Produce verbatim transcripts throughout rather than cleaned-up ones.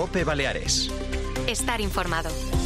COPE Baleares. Estar informado.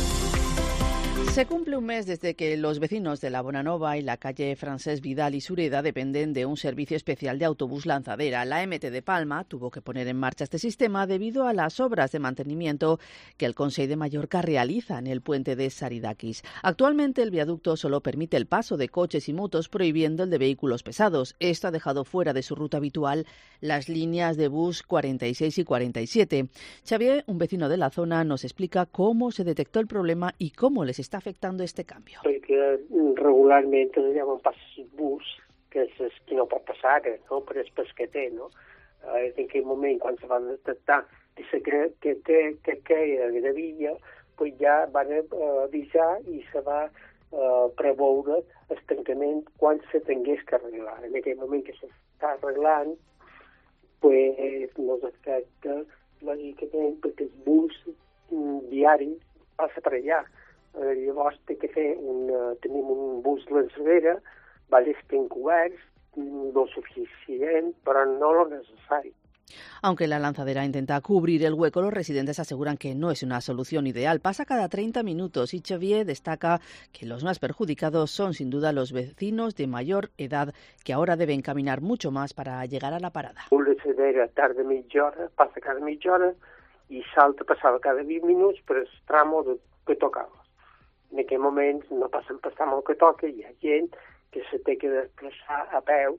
Se cumple un mes desde que los vecinos de la Bonanova y la calle Francesc Vidal y Sureda dependen de un servicio especial de autobús lanzadera. La M T de Palma tuvo que poner en marcha este sistema debido a las obras de mantenimiento que el Consell de Mallorca realiza en el puente de Saridakis. Actualmente el viaducto solo permite el paso de coches y motos, prohibiendo el de vehículos pesados. Esto ha dejado fuera de su ruta habitual las líneas de bus cuarenta y seis y cuarenta y siete. Xavier, un vecino de la zona, nos explica cómo se detectó el problema y cómo les está afectando este cambio. Perquè regularment llavors passa el bus, que és qui no pot passar, no? Per el pesqueter, no? En aquell moment, quan se va detectar que, que, que, que queia gravilla, pues ja van avisar i se va uh, preveure el tancament quan se tingués que arreglar. En aquell moment que s'està arreglant, pues no s'afecta lògicament perquè el bus diari passa per allà. Llavors té que fer un, tenim un bus lançadera, valles ben coberts, lo suficient, però no lo necessari. Aunque la lanzadera intenta cubrir el hueco, los residentes aseguran que no es una solución ideal. Pasa cada treinta minutos y Xavier destaca que los más perjudicados son sin duda los vecinos de mayor edad que ahora deben caminar mucho más para llegar a la parada. La lançadera tarda mitja hora, passa cada mitja hora i salta passava cada vint minuts per el tramo de, que tocava. En aquell moment no passen per el que toca, hi ha gent que se té que desplaçar a peu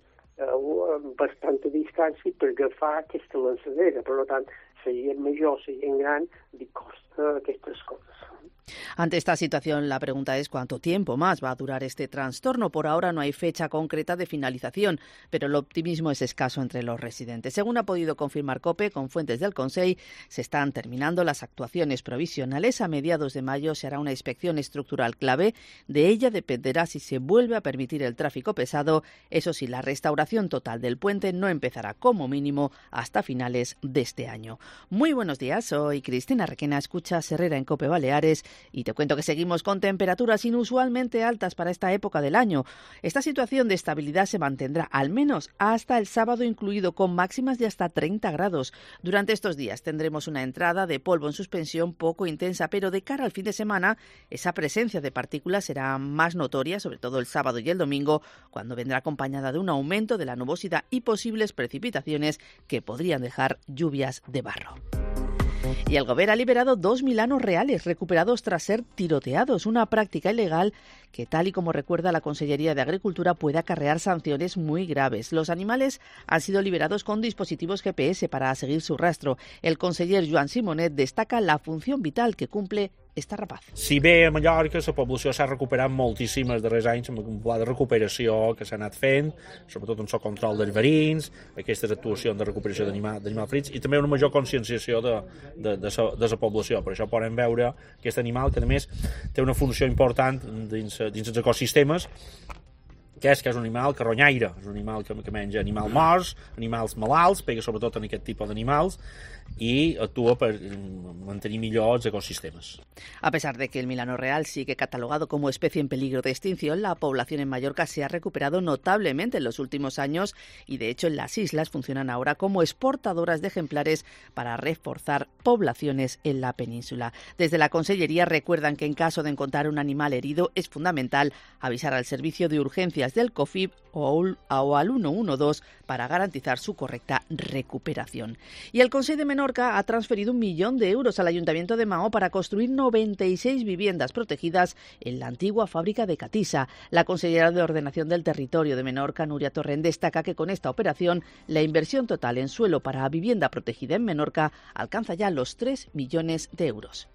amb bastanta distància per agafar aquesta lançadera. Per tant, la gent major, la gent gran, li costa aquestes coses. Ante esta situación, la pregunta es cuánto tiempo más va a durar este trastorno. Por ahora no hay fecha concreta de finalización, pero el optimismo es escaso entre los residentes. Según ha podido confirmar COPE, con fuentes del Consell, se están terminando las actuaciones provisionales. A mediados de mayo se hará una inspección estructural clave. De ella dependerá si se vuelve a permitir el tráfico pesado. Eso sí, la restauración total del puente no empezará como mínimo hasta finales de este año. Muy buenos días, soy Cristina Requena, escuchas Herrera en COPE Baleares. Y te cuento que seguimos con temperaturas inusualmente altas para esta época del año. Esta situación de estabilidad se mantendrá al menos hasta el sábado incluido, con máximas de hasta treinta grados. Durante estos días tendremos una entrada de polvo en suspensión poco intensa, pero de cara al fin de semana esa presencia de partículas será más notoria, sobre todo el sábado y el domingo, cuando vendrá acompañada de un aumento de la nubosidad y posibles precipitaciones que podrían dejar lluvias de barro. Y el Gobierno ha liberado dos milanos reales recuperados tras ser tiroteados, una práctica ilegal que, tal y como recuerda la Consellería de Agricultura, puede acarrear sanciones muy graves. Los animales han sido liberados con dispositivos G P S para seguir su rastro. El conseller Joan Simonet destaca la función vital que cumple esta rapaz. Si bé a Mallorca la població s'ha recuperat moltíssim els darrers anys amb un pla de recuperació que s'ha anat fent, sobretot en el control dels verins, aquestes actuacions de recuperació d'animals ferits i també una major conscienciació de, de, de, la, de la població. Per això podem veure aquest animal que a més té una funció important dins, dins els ecosistemes, que és que és un animal carronyaire, és un animal que, que menja animals morts, animals malalts, pega sobretot en aquest tipus d'animals y actúa para mantener millor els ecosistemas. A pesar de que el milano real sigue catalogado como especie en peligro de extinción, la población en Mallorca se ha recuperado notablemente en los últimos años y, de hecho, en las islas funcionan ahora como exportadoras de ejemplares para reforzar poblaciones en la península. Desde la Consellería recuerdan que en caso de encontrar un animal herido es fundamental avisar al servicio de urgencias del COFIP o al uno uno dos para garantizar su correcta recuperación. Y el Consell de Menorca ha transferido un millón de euros al Ayuntamiento de Maó para construir noventa y seis viviendas protegidas en la antigua fábrica de Catisa. La consellera de Ordenación del Territorio de Menorca, Núria Torrent, destaca que con esta operación la inversión total en suelo para vivienda protegida en Menorca alcanza ya los tres millones de euros.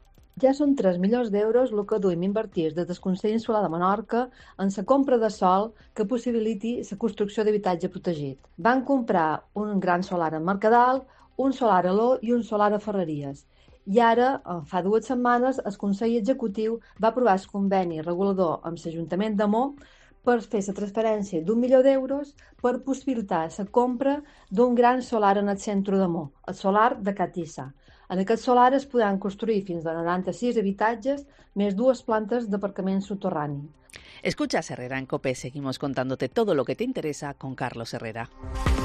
Ja són tres milions d'euros el que duim invertir des del Consell Insular de Menorca en la compra de sòl que possibiliti la construcció d'habitatge protegit. Van comprar un gran solar en Mercadal, un solar a Ló i un solar a Ferreries. I ara, fa dues setmanes, el Consell Executiu va aprovar el conveni regulador amb l'Ajuntament de Maó per fer la transferència d'un milió d'euros per possibilitar la compra d'un gran solar en el centre de Maó, el solar de Catissa. En aquest solar es podran construir fins a noranta-sis habitatges, més dues plantes d'aparcament subterrani. Escuchas Herrera en COPE. Seguimos contándote todo lo que te interesa con Carlos Herrera.